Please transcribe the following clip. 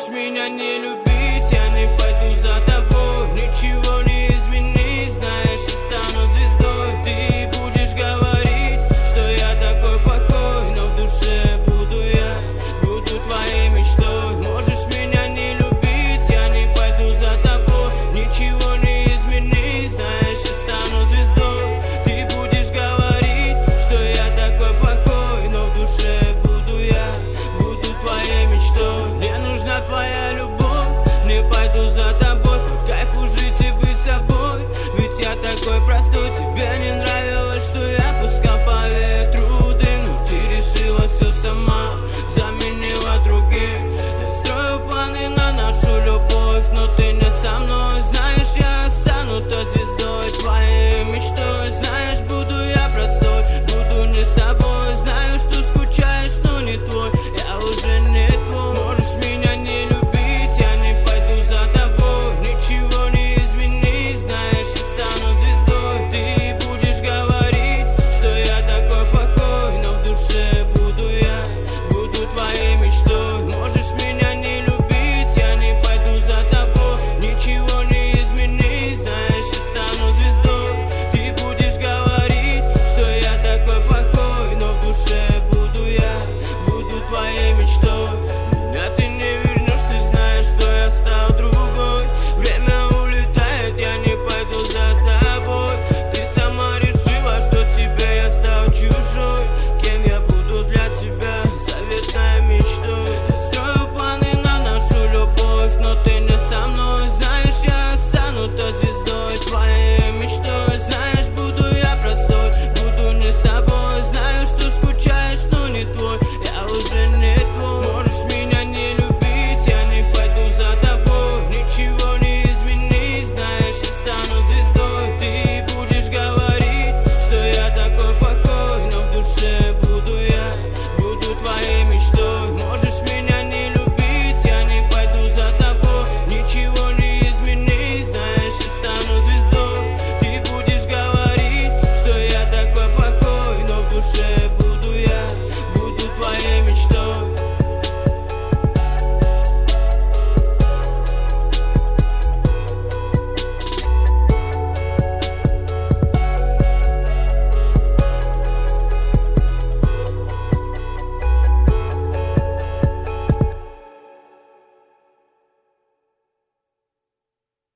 меня не любить, я не пойду за тобой. Ничего не изменить, знаешь, я стану звездой. Ты будешь говорить, что я такой плохой, но в душе буду я, буду твоей мечтой. Можешь меня не любить, я не пойду за тобой. Ничего не изменить, знаешь, я стану звездой. Ты будешь говорить, что я такой плохой, но в душе буду я, буду твоей мечтой. Мне нужна твоя любовь, не пойду за тобой.